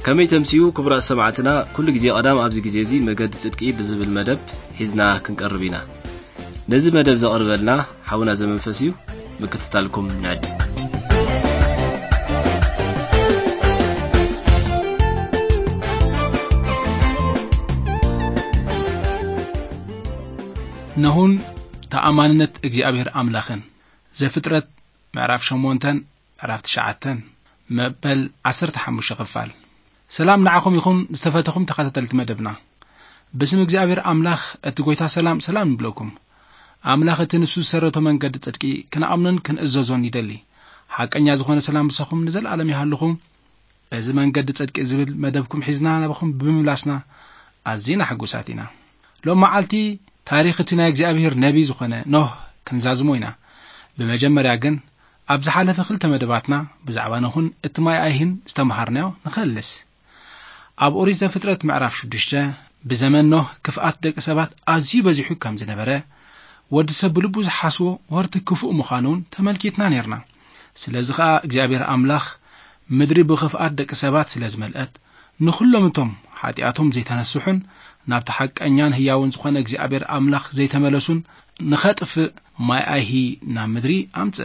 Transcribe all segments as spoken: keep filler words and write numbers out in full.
كمي تمسيو كبرى سمعتنا كل جزي قدام أبزي جزيزي مجد صدقي بزب المدب حزنا كنقربينا نزي مدب زقرب لنا حاولنا زمن فسيو بكتتالكم نعد نهون تأمانت እግዚአብሔር አምላኽን ዘፍጥረት ምዕራፍ ሸሞንተን ምዕራፍ ትሽዓተን መበል ዓሰርተ ሓሙሽተ ክፋል ሰላም ንዓኹም ይኹን ዝተፈተኹም ተኸታተልቲ መደብና በስም እግዚአብሔር አምላኽ እቲ ጎይታ ሰላም ሰላም ንብለኩም አምላኽ እቲ ንሱ ሰረቶ መንገድ ጽድቂ ከነአምነን ከንእዘዞን ይደሊ ሓቀኛ ዝኾነ ሰላም ብሰኹም ንዘለዓለም ይሃልኹም እዚ መንገድ ጽድቂ ዝብል መደብኩም ሒዝና ናበኹም ብምምላስና ኣዝና ሕጉሳት ኢና ሎም መዓልቲ ታሪኽ እቲ ናይ እግዚአብሔር ነቢ ዝኾነ ኖህ ክንዛዝሞ ኢና በመጀመርያ ግን ኣብ ዝሓለፈ ክልተ መደባትና ብዛዕባ ነሁን እቲ ማይ ኣይህን ዝተምሃርናዮ ንኸልስ ኣብ ኦሪት ዘፍጥረት ምዕራፍ ሽዱሽተ ብዘመን ኖህ ክፍኣት ደቂ ሰባት ኣዝዩ በዚሑ ከም ዝነበረ ወዲ ሰብ ብልቡ ዝሓስቦ ወርቲ ክፉእ ምዃኑን ተመልኪትና ነርና ስለዚ ኸኣ እግዚአብሔር አምላኽ ምድሪ ብኽፍኣት ደቂ ሰባት ስለ ዝመልአት ንኹሎም እቶም ሓጢኣቶም ዘይተነስሑን ናብ ተሐቀኛን ህያውን ዝኾነ እግዚአብሔር አምላኽ ዘይተመለሱን ንኸጥፍ ማይ ኣይሂ ናብ ምድሪ ኣምፀ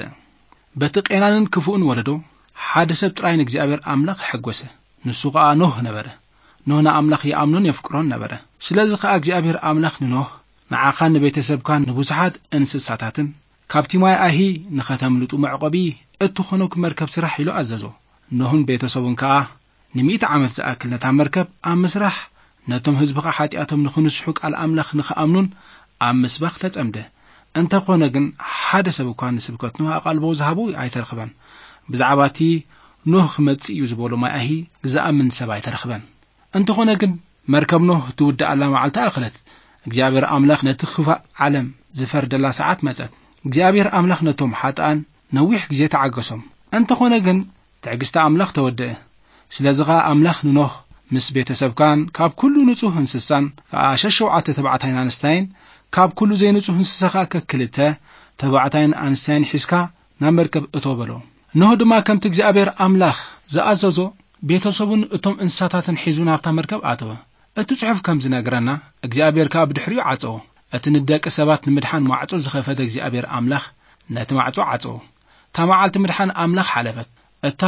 በቲ ቄናንን ክፉእን ወለዶ ሓደ ሰብ ጥራይን እግዚአብሔር አምላኽ ሕጎሰ ንሱ ኸኣ ኖህ ነበረ ኖህ ንኣምላኽ ይኣምኖን የፍቅሮን ነበረ ስለዚ ኸኣ እግዚአብሔር አምላኽ ንኖህ ንዓኻን ንቤተሰብካን ንብዙሓት እንስሳታትን ካብቲ ማይ ኣይሂ ንኸተምልጡ መዕቆቢ እትኾነው መርከብ ስራሕ ኢሉ ኣዘዞ ኖህን ቤተሰቡን ከኣ ንሚእቲ ዓመት ዝኣክል ነታ መርከብ ኣብ ምስራሕ ነቶም ህዝብኻ ሓጢኣቶም ንኽንስሑ ቃል አምላኽ ንኽኣምኑን ኣብ ምስባኽ ተጸምደ እንተኾነ ግን ሓደ ሰብ እኳ ንስብከት ኖህ ኣቓልቦ ዝሃቡ ኣይተረኽበን ብዛዕባቲ ኖህ ክመጽእ እዩ ዝበሎ ማይ ኣይሂ ዝኣምን ሰብ ኣይተረኽበን እንተኾነ ግን መርከብ ኖህ ትውድእ ኣላ መዓልታ ኣኽለት እግዚአብሔር አምላኽ ነቲ ክፋእ ዓለም ዝፈርደላ ሰዓት መጸት እግዚአብሔር አምላኽ ነቶም ሓጥኣን ነዊሕ ግዜ ተዓገሶም እንተኾነ ግን ትዕግስቲ አምላኽ ተወደአ ስለዚኻ አምላኽ ንኖህ ምስ ቤተሰብካን ካብ ኩሉ ንጹህ እንስሳን ከኣሸሸውዓተ ተባዕታይን ኣንስታይን ካብ ኩሉ ዘይንጹህ እንስሳኻ ከክልተ ተባዕታይን ኣንስታይን ሒዝካ ናብ መርከብ እተው በሎ ኖህ ድማ ከምቲ እግዚአብሔር አምላኽ ዝኣዘዞ ቤተሰቡን እቶም እንስሳታትን ሒዙ ናብታ መርከብ ኣተወ እቲ ጽሑፍ ከም ዝነግረና እግዚአብሔር ካብ ድሕሪኡ ዓፀዎ እቲ ንደቂ ሰባት ንምድሓን ማዕጾ ዝኸፈተ እግዚአብሔር አምላኽ ነቲ ማዕጾ ዓፀዎ ታ መዓልቲ ምድሓን አምላኽ ሓለፈት እታ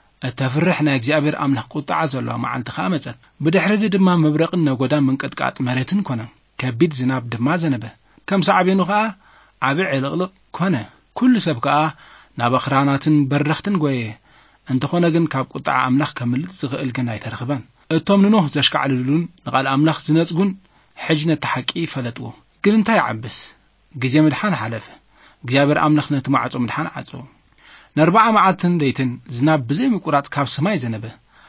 እተፍርሕ ናይ እግዚአብሔር አምላኽ ቁጣዓ ዘለዋ መዓልቲ ኸኣ መጸት ብድሕሪዚ ድማ መብረቕን ነጎዳን ምንቅጥቃጥ መሬትን ኮነ ከቢድ ዝናብ ድማ ዘነበ ከም ሳዕቤኑ ኸኣ ዓብይ ዕልቕልቕ ኮነ ኩሉ ሰብ ከኣ ናብ ኣኽራናትን በረኽትን ጐየ እንተኾነ ግን ካብ ቁጣዓ አምላኽ ከምልጥ ዝኽእል ግን ኣይተረኽበን እቶም ንኖህ ዘሽካዕልሉን ንቓል አምላኽ ዝነጽጉን ሕጂ ነቲ ሓቂ ፈለጥዎ ግን እንታይ ዓብስ ግዜ ምድሓን ሓለፈ እግዚአብሔር አምላኽ ነቲ ማዕጾ ምድሓን ዓጸዎ ነርባዓ መዓልትን ለይትን ዝናብ ብዘይ ምቁራጽ ካብ ሰማይ ዘነበ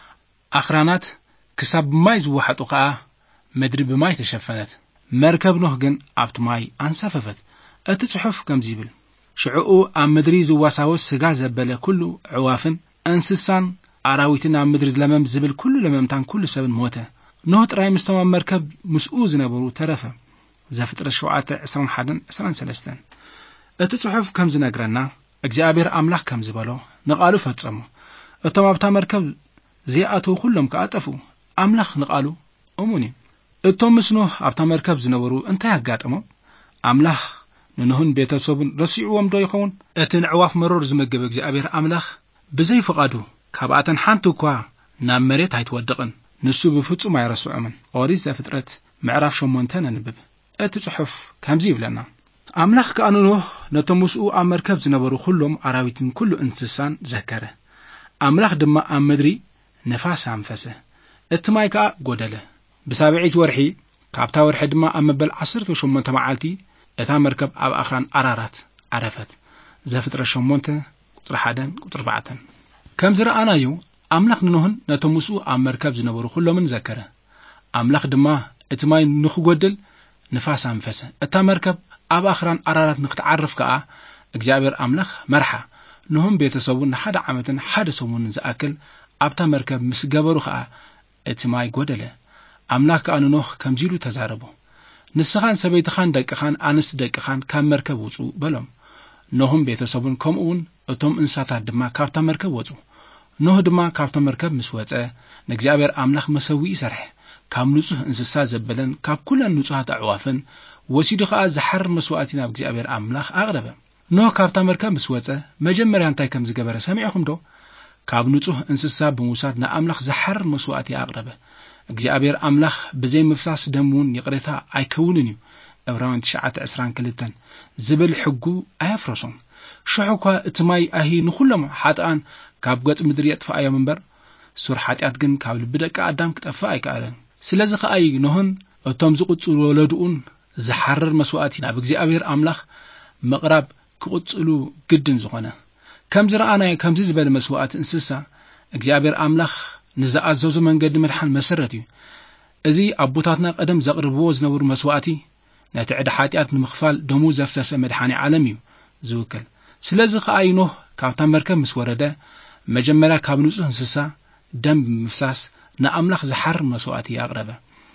ኣኽራናት ክሳብ ማይ ዝወሓጡ ኸኣ ምድሪ ብማይ ተሸፈነት መርከብ ኖህ ግን ኣብቲ ማይ ኣንሳፈፈት እቲ ጽሑፍ ከምዚ ይብል ሽዑኡ ኣብ ምድሪ ዝዋሳወስ ስጋ ዘበለ ኩሉ ዕዋፍን እንስሳን ኣራዊትን ኣብ ምድሪ ለመም ዝብል ኩሉ ለመምታን ኩሉ ሰብን ሞተ ኖህ ጥራይ ምስቶም ኣብ መርከብ ምስኡ ዝነበሩ ተረፈ ዘፍጥረት ሸውዓተ ዕስራን ሓደን ዕስራን ሰለስተን እቲ ጽሑፍ ከም ዝነግረና እግዚአብሔር አምላኽ ከም ዝበሎ ንቃሉ ፈጸሙ እቶም ኣብታ መርከብ ዘይኣተው ኩሎም ከኣጠፉ አምላኽ ንቃሉ እሙኒ እቶም ምስ ኖህ ኣብታ መርከብ ዝነበሩ እንታይ ኣጋጠሞም አምላኽ ንኖህን ቤተሰቡን ረሲዕዎም ዶ ይኸውን እቲ ንዕዋፍ መሮር ዝመገበ እግዚአብሔር አምላኽ ብዘይ ፍቓዱ ካብኣተን ሓንቲ እኳ ናብ መሬት ኣይትወድቕን ንሱ ብፍጹም ኣይረስዖምን ኦሪት ዘፍጥረት ምዕራፍ ሸሞንተ ነንብብ እቲ ጽሑፍ ከምዚ ይብለና አምላኽ ከኣ ንኖህ ነቶም ምስኡ ኣብ መርከብ ዝነበሩ ኩሎም ኣራዊትን ኩሉ እንስሳን ዘከረ አምላኽ ድማ ኣብ ምድሪ ነፋስ ኣንፈሰ እቲ ማይ ከኣ ጐደለ ብሳብዒት ወርሒ ካብታ ወርሒ ድማ ኣብ መበል ዓሰርተ ሸሞንተ መዓልቲ እታ መርከብ ኣብ ኣኽራን ኣራራት ዓረፈት ዘፍጥረት ሸሞንተ ቁጥሪ ሓደን ቁጥሪ ኣርባዕተን ከም ዝረኣናዩ አምላኽ ንኖህን ነቶም ምስኡ ኣብ መርከብ ዝነበሩ ኩሎምን ዘከረ አምላኽ ድማ እቲ ማይ ንኽጐድል ንፋስ ኣንፈሰ እታ መርከብ ኣብ ኣኽራን ኣራራት ንኽትዓርፍ ከኣ እግዚአብሔር አምላኽ መርሓ ኖህን ቤተሰቡን ንሓደ ዓመትን ሓደ ሰሙንን ዝኣክል ኣብታ መርከብ ምስ ገበሩ ከኣ እቲ ማይ ጐደለ አምላኽ ከኣ ንኖህ ከምዚ ኢሉ ተዛረቦ ንስኻን ሰበይትኻን ደቅኻን ኣንስቲ ደቅኻን ካብ መርከብ ውፁ በሎም ኖህን ቤተሰቡን ከምኡውን እቶም እንስሳታት ድማ ካብታ መርከብ ወፁ ኖህ ድማ ካብቶም መርከብ ምስ ወፀ ንእግዚአብሔር አምላኽ መሰዊኢ ይሰርሕ ካብ ንጹህ እንስሳ ዘበለን ካብ ኩለን ንጹሃት አዕዋፍን ወሲዱ ከዓ ዝሐር መስዋዕቲ ናብ እግዚአብሔር አምላኽ አቅረበ ኖህ ካብታ መርከብ ምስ ወፀ መጀመርያ እንታይ ከም ዝገበረ ሰሚዕኹም ዶ ካብ ንጹህ እንስሳ ብምውሳድ ንአምላኽ ዝሐር መስዋዕቲ አቅረበ እግዚአብሔር አምላኽ ብዘይ ምፍሳስ ደሙን ይቅሬታ አይከውንን እዩ ዕብራውያን ትሽዓተ ዕስራን ክልተን ዝብል ሕጉ አያፍረሶም ሽሑኳ እትማይ አሂ ንኹሎም ሓጥኣን ካብ ገጽ ምድሪ የጥፋዮም እምበር ሱር ሓጢአት ግን ካብ ልቢ ደቂ አዳም ክጠፍእ አይከኣለን ስለዚ ከኣይ ኖህን እቶም ዝቁጽሉ ወለዱኡን ዝሐርር መስዋዕቲ ናብ እግዚአብሔር አምላኽ መቅራብ ክቁጽሉ ግድን ዝኾነ ከም ዝረአናዮ ከምዚ ዝበለ መስዋዕቲ እንስሳ እግዚአብሔር አምላኽ ንዝኣዘዙ መንገዲ መድሓን መሰረት እዩ እዚ አቦታትና ቀደም ዘቅርብዎ ዝነበሩ መስዋዕቲ ነቲ ዕዳ ሓጢአት ንምኽፋል ደሙ ዘፍሰሰ መድሓኒ ዓለም እዩ ዝውክል ስለዚ ከኣይ ኖህ ካብታ መርከብ ምስ ወረደ መጀመርያ ካብ ንጹህ እንስሳ ደም ብምፍሳስ ንአምላኽ ዝሐርር መስዋዕቲ ያቅረበ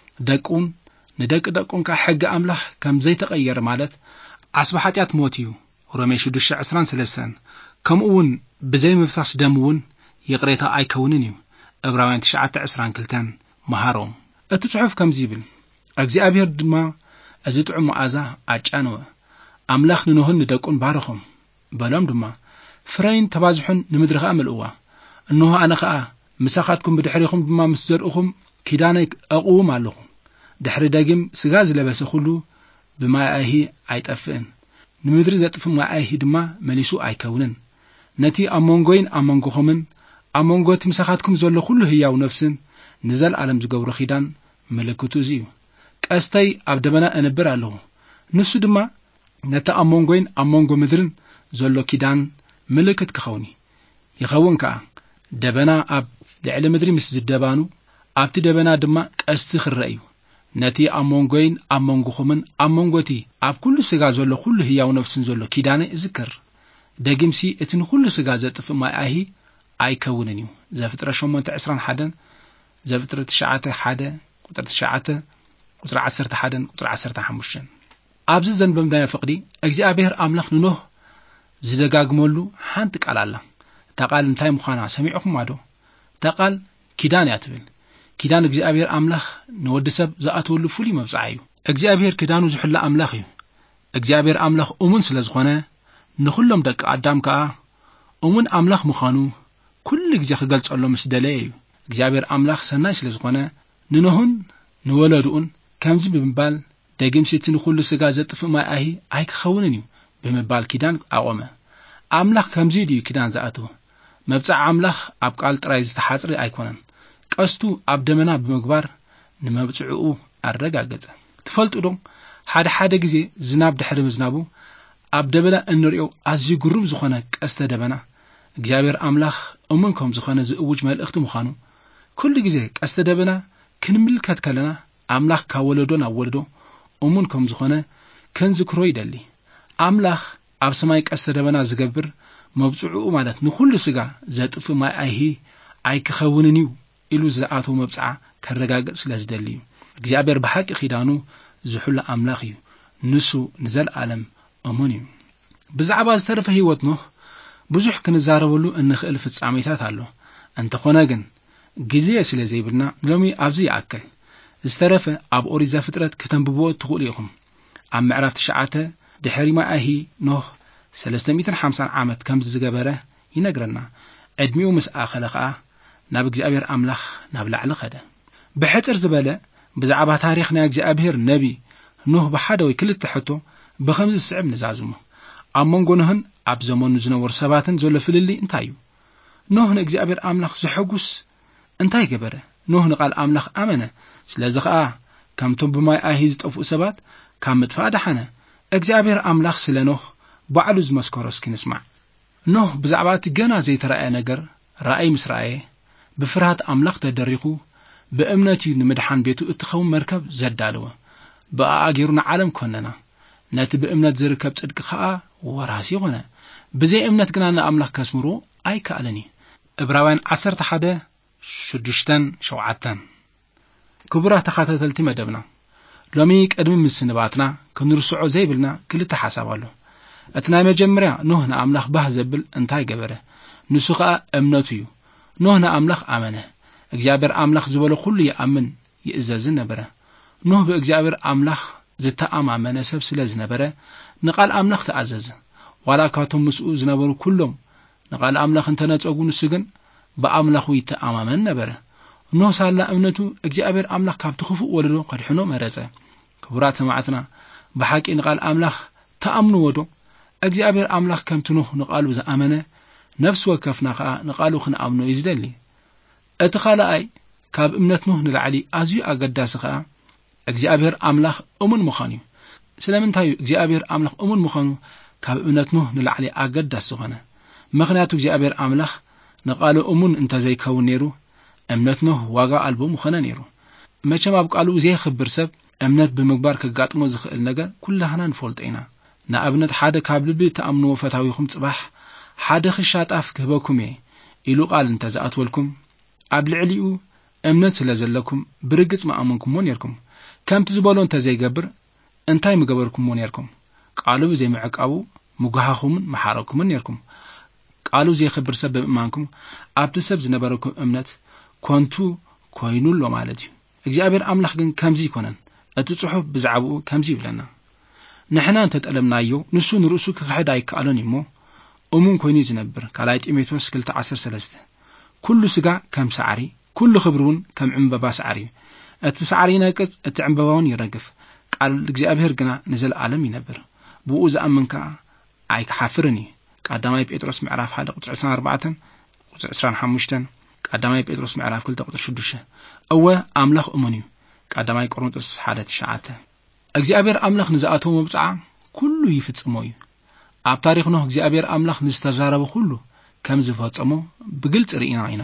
ደቁን ንደቂ ደቁን ካ ሕጊ አምላኽ ከም ዘይተቀየረ ማለት ዓስባ ሓጢአት ሞት እዩ ሮሜ ሽዱሽተ ዕስራን ሰለስተን ከምኡውን ብዘይ ምፍሳስ ደም እውን ይቅሬታ አይከውንን እዩ ዕብራውያን ትሽዓተ ዕስራን ክልተን መሃሮም እቲ ጽሑፍ ከምዚ ይብል እግዚአብሔር ድማ እዚ ጥዑም መዓዛ አጫነወ አምላኽ ንኖህን ንደቁን ባረኾም በሎም ድማ ፍረይን ተባዝሑን ንምድሪ ከዓ መልእዋ እንሆ አነ ከዓ ምሳኻትኩም ብድሕሪኹም ድማ ምስ ዘርእኹም ኪዳነይ አቕውም ኣለኹ ድሕሪ ደጊም ስጋ ዝለበሰ ኩሉ ብማይአሂ አይጠፍእን ንምድሪ ዘጥፍ ማይአሂ ድማ መሊሱ አይከውንን ነቲ አሞንጎይን አሞንጎኹምን አሞንጎት ምሳኻትኩም ዘሎ ኩሉ ህያው ነፍስን ንዘለዓለም ዝገብሮ ኪዳን ምልክቱ እዚ እዩ ቀስተይ ኣብ ደበና እነብር ኣለኹ ንሱ ድማ ነቲ አሞንጎይን አሞንጎ ምድርን ዘሎ ኪዳን ምልክት ክኸውን ይኸውን ከዓ ደበና ኣብ ልዕሊ ምድሪ ምስ ዝደባኑ ኣብቲ ደበና ድማ ቀስቲ ክረአዩ ነቲ አሞንጎይን አሞንጎኹምን አሞንጎቲ ኣብ ኩሉ ስጋ ዘሎ ኩሉ ህያው ነፍስን ዘሎ ኪዳነ ይዝከር ደጊምሲ እቲ ንኩሉ ስጋ ዘጥፍ ማይአሂ አይከውንን እዩ ዘፍጥረት ሸሞንተ ዕስራን ሓደን ዘፍጥረት ትሽዓተ ሓደ ቁጥር ትሽዓተ ቁጥር ዓሰርተ ሓደ ቁጥር ዓሰርተ ሓሙሽተ ኣብዚ ዘንበብናዮ ፍቅዲ እግዚአብሔር አምላኽ ንኖህ ዝደጋግመሉ ሓንቲ ቃል ኣላ እታ ቃል እንታይ ምዃና ሰሚዕኹም ዶ እታ ቃል ኪዳን እያ ትብል ኪዳን እግዚአብሔር አምላኽ ንወዲ ሰብ ዝኣተወሉ ፍሉይ መብፅዓ እዩ እግዚአብሔር ኪዳኑ ዝሕላ አምላኽ እዩ እግዚአብሔር አምላኽ እሙን ስለ ዝኾነ ንኹሎም ደቂ አዳም ከዓ እሙን አምላኽ ምዃኑ ኩሉ ግዜ ክገልጸሎም ምስ ደለየ እዩ እግዚአብሔር አምላኽ ሰናይ ስለ ዝኾነ ንኖህን ንወለዱኡን ከምዚ ብምባል ደጊምሲቲ ንኩሉ ስጋ ዘጥፍእ ማይአሂ አይክኸውንን እዩ ብምባል ኪዳን አቆመ አምላኽ ከምዚ ድዩ ኪዳን ዝኣተወ መብፅዓ አምላኽ ኣብ ቃል ጥራይ ዝተሓጽረ ኣይኮነን ቀስቱ ኣብ ደመና ብምግባር ንመብፅዑኡ አረጋገጸ ትፈልጡ ዶ ሓደ ሓደ ግዜ ዝናብ ድሕሪ ምዝናቡ ኣብ ደበና እንሪኦ ኣዝዩ ግሩም ዝኾነ ቀስተ ደበና እግዚአብሔር አምላኽ እሙን ከም ዝኾነ ዝእውጅ መልእኽቲ ምዃኑ ኩሉ ግዜ ቀስተ ደበና ክንምልከት ከለና አምላኽ ካብ ወለዶ ናብ ወለዶ እሙን ከም ዝኾነ ክንዝክሮ ይደሊ አምላኽ ኣብ ሰማይ ቀስተ ደበና ዝገብር መብፅዑኡ ማለት ንኩሉ ስጋ ዘጥፍ ማይአሂ አይክኸውንን እዩ ኢሉ ዝኣተው መብፅዓ ከረጋግጽ ስለ ዝደሊ እዩ እግዚአብሔር ብሓቂ ኪዳኑ ዝሕሉ አምላኽ እዩ ንሱ ንዘለዓለም እሙን እዩ ብዛዕባ ዝተረፈ ህይወት ኖህ ብዙሕ ክንዛረበሉ እንኽእል ፍጻሜታት ኣሎ እንተኾነ ግን ግዜ ስለ ዘይብልና ሎሚ ኣብዚ ይኣክል ዝተረፈ ኣብ ኦሪት ዘፍጥረት ከተንብብዎ ትኽእሉ ኢኹም ኣብ ምዕራፍ ትሽዓተ ድሕሪ ማይአሂ ኖህ ሰለስተ ሚእቲ ሓምሳን ዓመት ከም ዝገበረ ይነግረና ዕድሚኡ ምስ ኣኸለ ከዓ ናብ እግዚአብሔር አምላኽ ናብ ላዕሊ ኸደ ብሕፅር ዝበለ ብዛዕባ ታሪኽ ናይ እግዚአብሔር ነቢ ኖህ ብሓደ ወይ ክልተ ሕቶ ብኸምዚ ዝስዕብ ንዛዝሙ ኣብ መንጎ ኖህን ኣብ ዘመኑ ዝነበሩ ሰባትን ዘሎ ፍልሊ እንታይ እዩ ኖህ ንእግዚአብሔር አምላኽ ዝሕጉስ እንታይ ገበረ ኖህ ንቃል አምላኽ ኣመነ ስለዚ ከዓ ከምቶም ብማይአሂ ዝጠፍኡ ሰባት ካብ ምጥፋእ ዳሓነ እግዚአብሔር አምላኽ ስለ ኖህ ባዕሉ ዝመስከሮ እስኪ ንስማዕ ኖህ ብዛዕባ እቲ ገና ዘይተረኣየ ነገር ራእይ ምስ ረኣየ ብፍርሃት አምላኽ ተደሪኹ ብእምነት እዩ ንምድሓን ቤቱ እትኸውን መርከብ ዘዳለወ ብኣገሩ ንዓለም ኮነና ነቲ ብእምነት ዝርከብ ጽድቂ ከዓ ወራሲ ኾነ ብዘይ እምነት ግና ንኣምላኽ ከስምሮ ኣይከኣለኒ ዕብራውያን ዓሰርተ ሓደ ሽዱሽተን ሸውዓተን ክቡራት ተኸታተልቲ መደብና ሎሚ ቀድሚ ምስንባትና ክንርስዖ ዘይብልና ክልተ ሓሳብ ኣሎ እቲ ናይ መጀመርያ ኖህ ንኣምላኽ ባህ ዘብል እንታይ ገበረ ንሱ ከዓ እምነቱ እዩ ኖህ ንኣምላኽ ኣመነ እግዚኣብሔር ኣምላኽ ዝበሎ ኩሉ ይኣምን ይእዘዝን ነበረ ኖህ ብእግዚኣብሔር ኣምላኽ ዝተኣማመነ ሰብ ስለ ዝነበረ ንቓል ኣምላኽ ተኣዘዘ ዋላ ካቶም ምስኡ ዝነበሩ ኩሎም ንቓል ኣምላኽ እንተነጸጉ ንሱ ግን ብኣምላኹ ይተኣማመን ነበረ ኖህ ሳላ እምነቱ እግዚአብሔር አምላክ ካብ ትخفኡ ወለዶ ከድሕኖ መረጸ ክቡራት ሰማዕትና በሐቂ ንቃል አምላክ ተአምኑ ወዶ እግዚአብሔር አምላክ ከምቲ ኖህ ንቃሉ ዝአመነ ነፍስ ወከፍና ኸ ንቃሉ ክንአምኖ ይዝደሊ እቲ ኻልኣይ ካብ እምነት ኖህ ንላዕሊ ኣዝዩ ኣገዳሲ ኸ እግዚአብሔር አምላክ እሙን ምዃኑ ስለምንታይ እግዚአብሔር አምላክ እሙን ምዃኑ ካብ እምነት ኖህ ንላዕሊ ኣገዳሲ ኾነ ምኽንያቱ እግዚአብሔር አምላክ ንቃሉ እሙን እንተዘይከውን ነይሩ እምነት ኖህ ዋጋ አልቦ ምኾነ ነይሩ መቸም ኣብ ቃሉ ዘይኽብር ሰብ እምነት ብምግባር ከጋጥሞ ዝኽእል ነገር ኩላህና ንፈልጦ ኢና ንኣብነት ሓደ ካብ ልቢ ተኣምንዎ ፈታዊኹም ጽባሕ ሓደ ክሻጣፍ ክህበኩም እየ ኢሉ ቃል እንተዝኣትወልኩም ኣብ ልዕሊኡ እምነት ስለ ዘለኩም ብርግጽ ማኣመንኩምዎ ነርኩም ከምቲ ዝበሎ እንተዘይገብር እንታይ ምገበርኩምዎ ነርኩም ቃሉ ዘይምዕቃቡ ሙጓሃኹምን መሓረኩምን ነርኩም ቃሉ ዘይኽብር ሰብ ብምእማንኩም ኣብቲ ሰብ ዝነበረኩም እምነት ኮንቱ ኮይኑሎ ማለት እዩ እግዚአብሔር አምላክ ግን ከምዚ ይኮነን እቲ ጽሑፍ ብዛዕባኡ ከምዚ ይብለና ንሕና እንተጠለምናዮ ንሱ ንርእሱ ክኽሕድ ኣይከኣሎን እሞ እሙን ኮይኑ ዝነብር ካልኣይ ጢሞቴዎስ ክልተ ዓሰርተ ሰለስተ ኩሉ ስጋ ከም ሳዕሪ ኩሉ ክብሩን ከም ዕምበባ ሳዕሪ እቲ ሳዕሪ ይነቅጽ እቲ ዕምበባውን ይረግፍ ቃል እግዚአብሔር ግና ንዘለዓለም ይነብር ብኡ ዝኣምንካ ኣይክሓፍርን እዩ ቀዳማይ ጴጥሮስ ምዕራፍ ሓደ ቁጥር عشرين وأربعة ቁጥር عشرين وخمسة ቀዳማይ ጴጥሮስ ምዕራፍ ክልተ ቁጥር ሽዱሽተ እወ አምላኽ እሙን እዩ ቀዳማይ ቆሮንቶስ ሓደ ትሽዓተ እግዚአብሔር አምላኽ ንዝኣተው መብጽዓ ኩሉ ይፍጽሞ እዩ ኣብ ታሪኽ ኖህ እግዚአብሔር አምላኽ ንዝተዛረበ ሁሉ ከም ዝፈጸሞ ብግልጽ ርኢና ኢና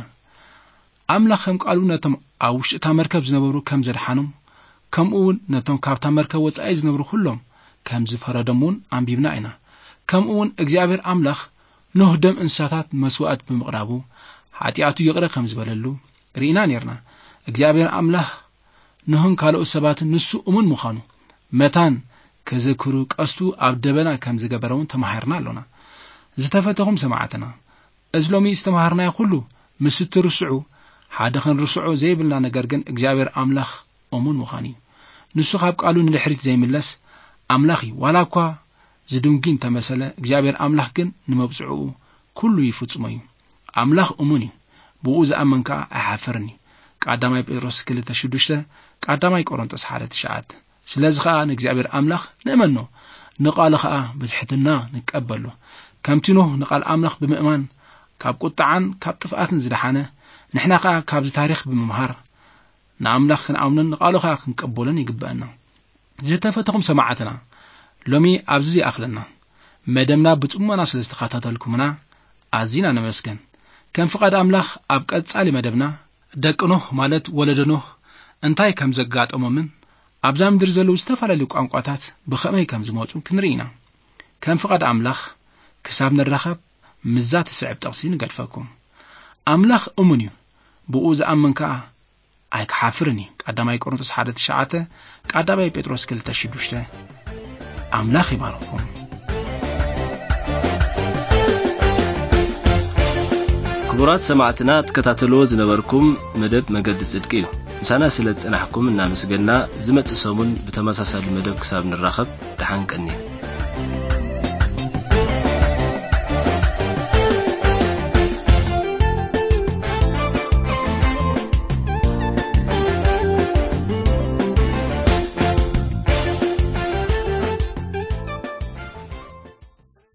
አምላኽ ከም ቃሉ ነቶም ኣብ ውሽጢ መርከብ ዝነበሩ ከም ዘድሓኖም ከምኡውን ነቶም ካብታ መርከብ ወጻኢ ዝነበሩ ሁሎም ከም ዝፈረደሙን አንቢብና ኢና ከምኡውን እግዚአብሔር አምላኽ ኖህ ደም እንስሳታት መስዋዕት ብምቕራቡ ኃጢአቱ ይቕረ ከም ዝበለሉ ርኢና ነርና እግዚአብሔር አምላኽ ኖህን ካልኦት ሰባትን ንሱ እሙን ምዃኑ መታን ከዘክሩ ቀስቱ ኣብ ደበና ከም ዝገበረውን ተማሂርና ኣለና ዝተፈተኹም ሰማዕትና እዚ ሎሚ ዝተማሃርናዮ ሁሉ ምስ ትርስዑ ሓደ ክንርስዑ ዘይብልና ነገር ግን እግዚአብሔር አምላኽ እሙን ምዃኑ ንሱ ካብ ቃሉ ንድሕሪት ዘይምለስ አምላኽ እዩ ዋላ እኳ ዝድንጊን ተመሰለ እግዚአብሔር አምላኽ ግን ንመብጽዑ ኩሉ ይፍጽሞ እዩ አምላኽ እሙን እዩ ብኡ ዝኣመንካ ኣይሓፍርኒ ቀዳማይ ጴጥሮስ ክልተ ሽዱሽተ ቀዳማይ ቆሮንቶስ ሓደ ትሽዓተ ስለዚ ኸኣ ንእግዚአብሔር አምላኽ ንእመኖ ንቃሉ ኸኣ ብትሕትና ንቀበሎ ከምቲ ኖህ ንቃል አምላኽ ብምእማን ካብ ቁጣዓን ካብ ጥፍኣትን ዝድሓነ ንሕና ኸኣ ካብዚ ታሪኽ ብምምሃር ንኣምላኽ ክንኣምኖን ንቃሉ ኸኣ ክንቀበሎን ይግበአና ዝተፈተኹም ሰማዕትና ሎሚ ኣብዚ ይኣኽለና መደምና ብጽሞና ስለ ዝተኸታተልኩምና ኣዝና ነመስገን ከም ፍቃድ አምላኽ ኣብ ቀጻሊ መደብና ደቂ ኖህ ማለት ወለደ ኖህ እንታይ ከም ዘጋጠሞምን ኣብዛ ምድሪ ዘለዉ ዝተፈላለዩ ቋንቋታት ብኸመይ ከም ዝመጹ ክንርኢና ከም ፍቃድ አምላኽ ክሳብ ንራኸብ ምዛ ትስዕብ ጠቕሲ ንገድፈኩም አምላኽ እሙን እዩ ብኡ ዝኣምንካ ኣይክሓፍርን እዩ ቀዳማይ ቆሮንቶስ ሓደ ትሽዓተ ቀዳማይ ጴጥሮስ ክልተ ሽዱሽተ አምላኽ ይባርኩም ክቡራት ሰማዕትና ተከታተልዎ ዝነበርኩም መደብ መገዲ ጽድቂ እዩ ምሳና ስለ ጽናሕኩም እናመስገና ዝመጽእ ሰሙን ብተመሳሳሊ መደብ ክሳብ ንራኸብ ደሓን ቀኒ